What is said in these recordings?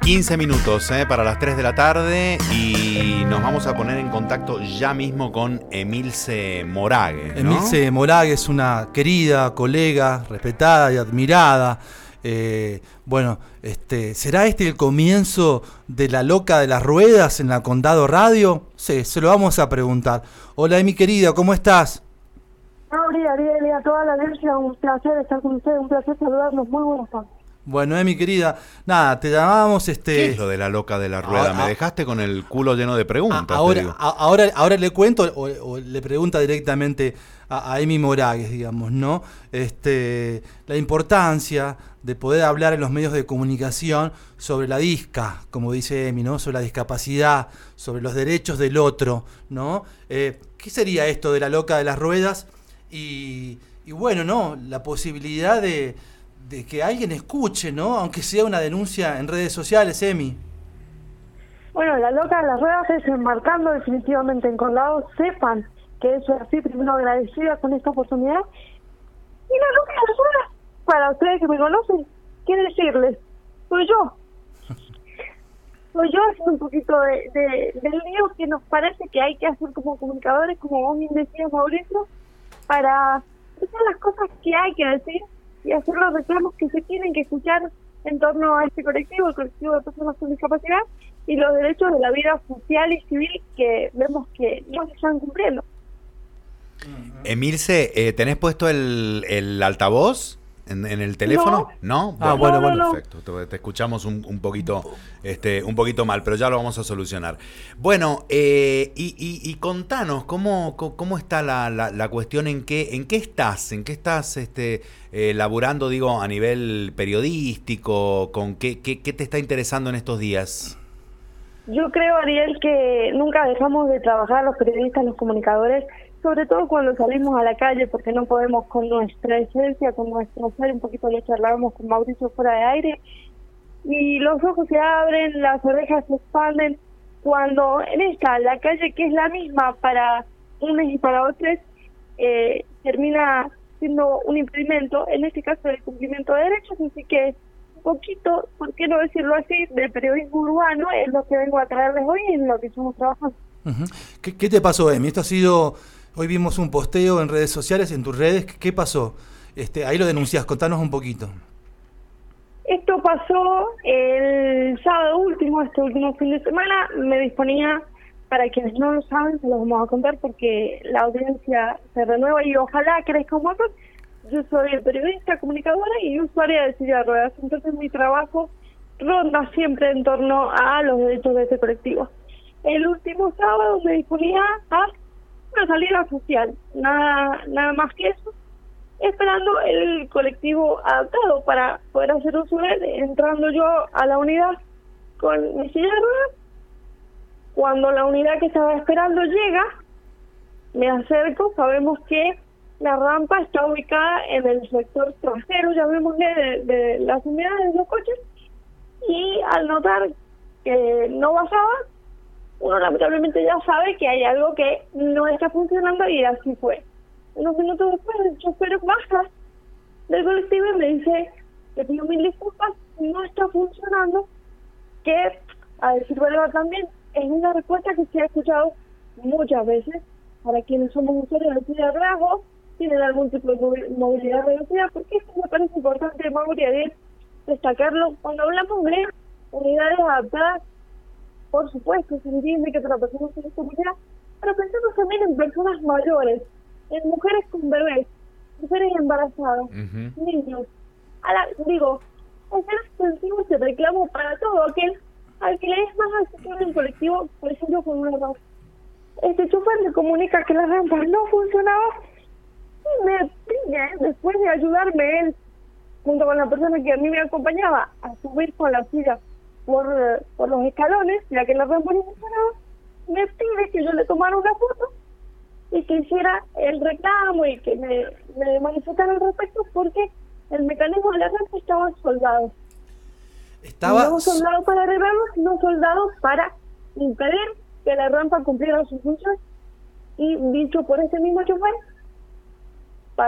15 minutos para las 3 de la tarde y nos vamos a poner en contacto ya mismo con Emilce Moragues, ¿no? Emilce Moragues es una querida, colega, respetada y admirada. ¿Será este el comienzo de La Loca de las Ruedas en la Condado Radio? Sí, se lo vamos a preguntar. Hola, mi querida, ¿cómo estás? Ariel, y a toda la audiencia, un placer estar con ustedes, un placer saludarnos, muy buenas tardes. Bueno, mi querida, nada, te llamábamos ¿Qué es lo de La Loca de la Rueda? Me dejaste con el culo lleno de preguntas. Ahora le cuento o le pregunta directamente a Emi Moragues, digamos, ¿no? La importancia de poder hablar en los medios de comunicación sobre la disca, como dice Emi, ¿no? Sobre la discapacidad, sobre los derechos del otro, ¿no? ¿Qué sería esto de La Loca de las Ruedas? Y bueno, ¿no? La posibilidad de que alguien escuche, ¿no? Aunque sea una denuncia en redes sociales, Emi. Bueno, La Loca de las Ruedas es enmarcando definitivamente en Condado. Sepan que eso es así, primero agradecida con esta oportunidad. Y La Loca de las Ruedas, para ustedes que me conocen, quiero decirles, soy yo. Soy yo haciendo un poquito del lío que nos parece que hay que hacer como comunicadores, como vos bien decías, Mauricio, para decir las cosas que hay que decir y hacer los reclamos que se tienen que escuchar en torno a este colectivo, el colectivo de personas con discapacidad, y los derechos de la vida social y civil que vemos que no se están cumpliendo. Emilce, ¿tenés puesto el altavoz en el teléfono? ¿No? Bueno, perfecto. Te escuchamos un poquito mal, pero ya lo vamos a solucionar. Bueno, y contanos, ¿cómo está la cuestión? ¿En qué estás? ¿En qué estás laburando, digo, a nivel periodístico? ¿Qué te está interesando en estos días? Yo creo, Ariel, que nunca dejamos de trabajar los periodistas, los comunicadores, sobre todo cuando salimos a la calle, porque no podemos con nuestra esencia, con nuestro ser, un poquito lo charlábamos con Mauricio fuera de aire, y los ojos se abren, las orejas se expanden, cuando en la calle, que es la misma para unos y para otros, termina siendo un impedimento, en este caso del cumplimiento de derechos, así que un poquito, ¿por qué no decirlo así?, del periodismo urbano es lo que vengo a traerles hoy y en lo que estamos trabajando. Uh-huh. ¿Qué te pasó, Emi? Esto ha sido... Hoy vimos un posteo en redes sociales, en tus redes. ¿Qué pasó? Ahí lo denunciás, contanos un poquito. Esto pasó el sábado último, este último fin de semana. Me disponía, para quienes no lo saben, se los vamos a contar porque la audiencia se renueva y ojalá crezca un montón. Yo soy periodista, comunicadora y usuaria de silla de ruedas. Entonces mi trabajo ronda siempre en torno a los derechos de este colectivo. El último sábado me disponía a una salida social, nada más que eso, esperando el colectivo adaptado para poder hacer uso de él, entrando yo a la unidad con mi silla de ruedas. Cuando la unidad que estaba esperando llega, me acerco, sabemos que la rampa está ubicada en el sector trasero, llamémosle, de las unidades de los coches, y al notar que no bajaba, uno lamentablemente ya sabe que hay algo que no está funcionando y así fue. Unos minutos después el chofer baja del colectivo y me dice, le pido mil disculpas, no está funcionando, que a decir verdad también es una respuesta que se ha escuchado muchas veces para quienes somos usuarios de silla de ruedas o tienen algún tipo de movilidad reducida, porque esto me parece importante, Mauri, destacarlo. Cuando hablamos de unidades adaptadas, por supuesto, se entiende que para personas con discapacidad, pero pensemos también en personas mayores, en mujeres con bebés, mujeres embarazadas, niños. Hacer extensivo este reclamo para todo aquel al que le es más accesible el colectivo, por ejemplo, con una rampa. Este chofer me comunica que la rampa no funcionaba y me pide, después de ayudarme él, junto con la persona que a mí me acompañaba, a subir con la silla por los escalones, ya que la rampa no funcionaba, me pide que yo le tomara una foto y que hiciera el reclamo y que me manifestara al respecto porque el mecanismo de la rampa estaba soldado. No soldado para arreglarlo, sino soldado para impedir que la rampa cumpliera su función. Y dicho por ese mismo chofer,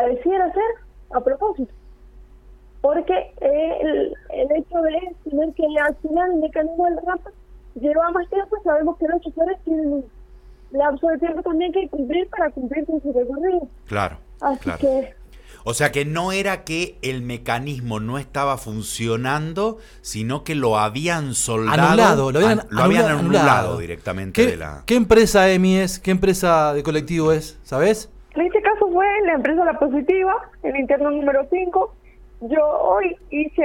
pareciera ser a propósito. Porque el hecho de tener que y al final el mecanismo del rampa lleva más tiempo. Sabemos que los choferes tienen un lapso de tiempo también que cumplir para cumplir con su recorrido. Claro. Así claro. que... O sea que no era que el mecanismo no estaba funcionando, sino que lo habían soldado. Lo habían anulado directamente. ¿Qué empresa EMI es? ¿Qué empresa de colectivo es? ¿Sabés? En este caso fue la empresa La Positiva, el interno número 5. Yo hoy hice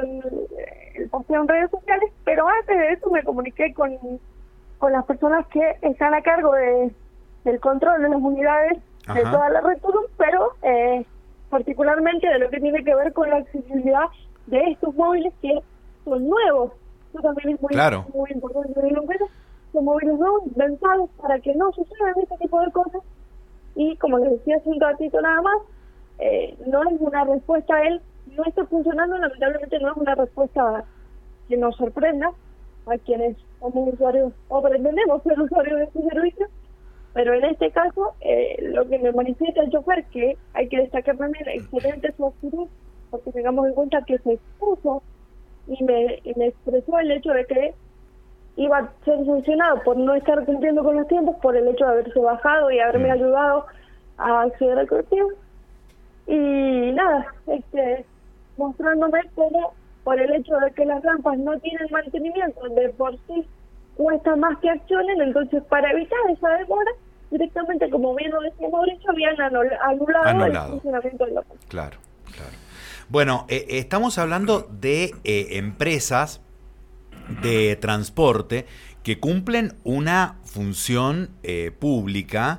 el posteo en redes sociales, pero antes de eso me comuniqué con las personas que están a cargo del control de las unidades de toda la red Tulum, pero particularmente de lo que tiene que ver con la accesibilidad de estos móviles que son nuevos. Eso también es muy importante tenerlo en cuenta. Son móviles nuevos, pensados para que no sucedan este tipo de cosas. Y como les decía hace un ratito nada más, no es una respuesta a él, no está funcionando, lamentablemente no es una respuesta que nos sorprenda a quienes somos usuarios o pretendemos ser usuarios de este servicio, pero en este caso lo que me manifiesta el chofer, que hay que destacar también excelente su actitud, porque tengamos en cuenta que se expuso y me expresó el hecho de que iba a ser sancionado por no estar cumpliendo con los tiempos, por el hecho de haberse bajado y haberme ayudado a acceder al colectivo. Y nada, mostrándome cómo por el hecho de que las rampas no tienen mantenimiento, de por sí cuesta más que accionen, entonces para evitar esa demora, directamente, como bien lo decía Mauricio, habían anulado el funcionamiento del local. Claro. Bueno, estamos hablando de empresas de transporte que cumplen una función pública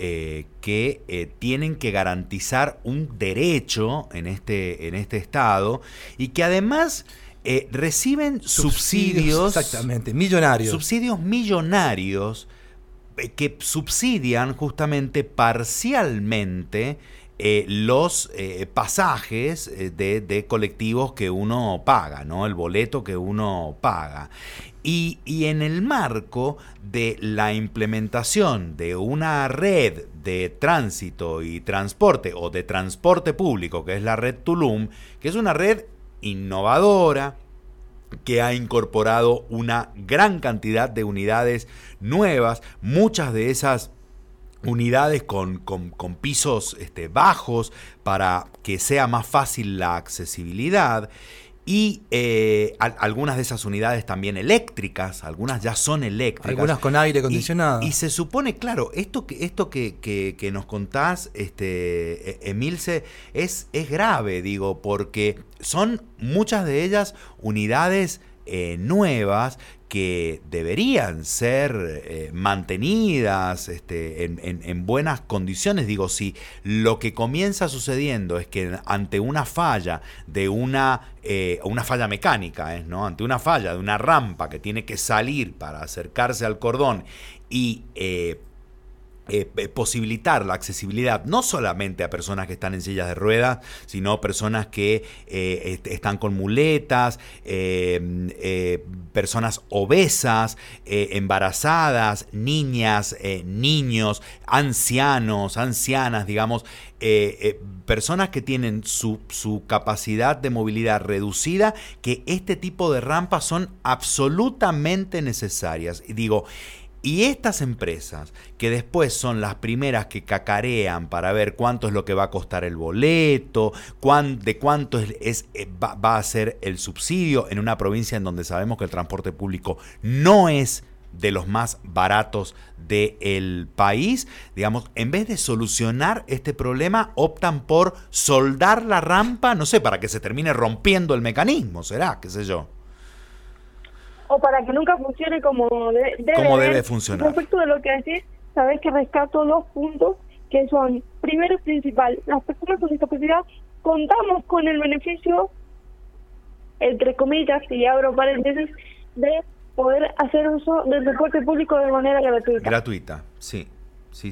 que tienen que garantizar un derecho en este estado y que además reciben subsidios exactamente, millonarios. Subsidios millonarios que subsidian justamente parcialmente los pasajes de colectivos que uno paga, ¿no? El boleto que uno paga. Y en el marco de la implementación de una red de tránsito y transporte, o de transporte público, que es la red Tulum, que es una red innovadora, que ha incorporado una gran cantidad de unidades nuevas, muchas de esas unidades con pisos bajos para que sea más fácil la accesibilidad, y algunas de esas unidades también eléctricas, algunas ya son eléctricas. Algunas con aire acondicionado. Y se supone, claro, esto que nos contás, Emilce, es grave, digo, porque son muchas de ellas unidades nuevas que deberían ser mantenidas en buenas condiciones. Digo, si lo que comienza sucediendo es que ante una falla de una falla mecánica, ¿no? Ante una falla de una rampa que tiene que salir para acercarse al cordón y posibilitar la accesibilidad no solamente a personas que están en sillas de ruedas, sino personas que están con muletas, personas obesas, embarazadas, niñas, niños, ancianos, ancianas, digamos, personas que tienen su capacidad de movilidad reducida, que este tipo de rampas son absolutamente necesarias. Y digo, y estas empresas, que después son las primeras que cacarean para ver cuánto es lo que va a costar el boleto, de cuánto va a ser el subsidio en una provincia en donde sabemos que el transporte público no es de los más baratos del país, digamos, en vez de solucionar este problema, optan por soldar la rampa, no sé, para que se termine rompiendo el mecanismo, será, qué sé yo. O para que nunca funcione como debe funcionar. Respecto de lo que decís, sabés que rescato 2 puntos que son, primero y principal, las personas con discapacidad contamos con el beneficio, entre comillas, y abro paréntesis, de poder hacer uso del transporte público de manera gratuita. Gratuita, sí. Sí.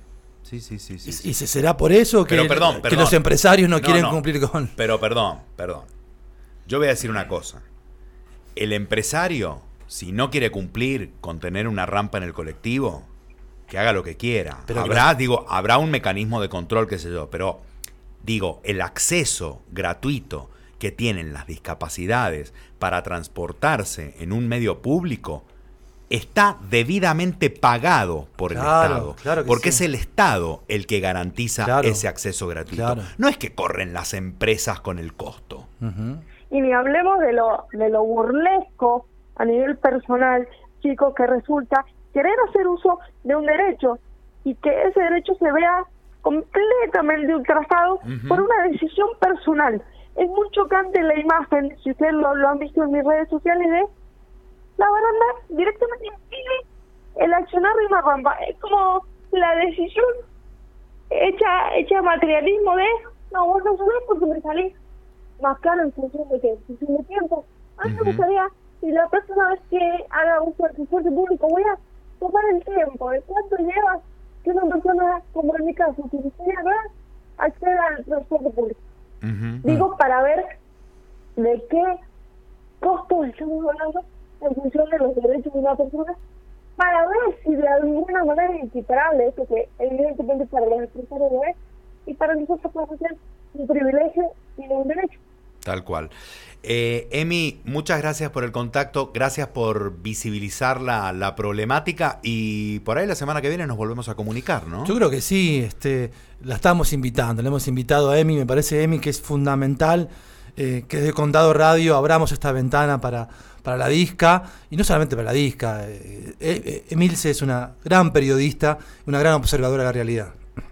¿Y se será por eso que los empresarios no quieren cumplir con...? Pero perdón. Yo voy a decir una cosa. El empresario, si no quiere cumplir con tener una rampa en el colectivo, que haga lo que quiera. Pero habrá un mecanismo de control, qué sé yo, pero digo, el acceso gratuito que tienen las discapacidades para transportarse en un medio público está debidamente pagado por el Estado, claro que porque sí. es el Estado el que garantiza ese acceso gratuito. Claro. No es que corren las empresas con el costo. Ujú. Y ni hablemos de lo burlesco a nivel personal, chicos, que resulta querer hacer uso de un derecho y que ese derecho se vea completamente ultrajado por una decisión personal. Es muy chocante la imagen, si ustedes lo han visto en mis redes sociales, de la baranda directamente impide el accionar de una rampa. Es como la decisión hecha materialismo de no, vos no sabés porque me salís más caro en función de qué, en función de tiempo. A mí me gustaría, si la próxima vez que haga uso del transporte público, voy a tomar el tiempo de cuánto lleva que una persona, como en mi caso, que quisiera ver, acceda al transporte público. Digo, para ver de qué costos estamos hablando en función de los derechos de una persona, para ver si de alguna manera es equiparable esto que evidentemente para los empresarios lo es, y para nosotros puede ser un privilegio y no un derecho. Tal cual. Emi, muchas gracias por el contacto, gracias por visibilizar la problemática y por ahí la semana que viene nos volvemos a comunicar, ¿no? Yo creo que sí, la estamos invitando, le hemos invitado a Emi, me parece, Emi, que es fundamental que desde Condado Radio abramos esta ventana para la disca, y no solamente para la disca. Emilce es una gran periodista, una gran observadora de la realidad.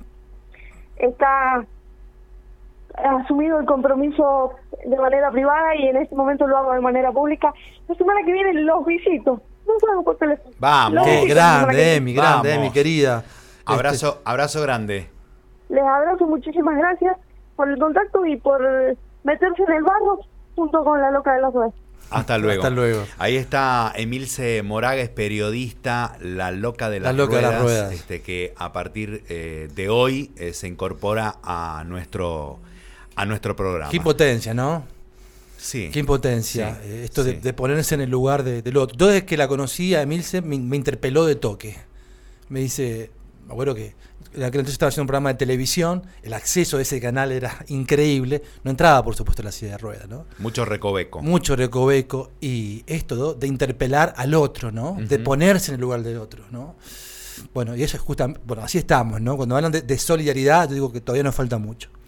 Está asumido el compromiso de manera privada y en este momento lo hago de manera pública. La semana que viene los visito. No salgo por teléfono. Vamos. Qué grande, Emi, grande, Vamos. Emi, querida. Abrazo grande. Les abrazo, muchísimas gracias por el contacto y por meterse en el barro junto con la loca de las ruedas. Hasta luego. Hasta luego. Ahí está Emilce Moragues, periodista, la loca de las ruedas, que a partir de hoy se incorpora a nuestro programa. Qué impotencia, ¿no? Sí. Qué impotencia. Sí, esto sí. de ponerse en el lugar del otro. Yo desde que la conocí a Emilce me interpeló de toque. Me dice, me acuerdo que en aquel entonces estaba haciendo un programa de televisión, el acceso a ese canal era increíble, no entraba por supuesto la silla de ruedas, ¿no? Mucho recoveco. Mucho recoveco, y esto, ¿no?, de interpelar al otro, ¿no? De ponerse en el lugar del otro, ¿no? Bueno, y eso es justamente, bueno, así estamos, ¿no? Cuando hablan de solidaridad, yo digo que todavía nos falta mucho.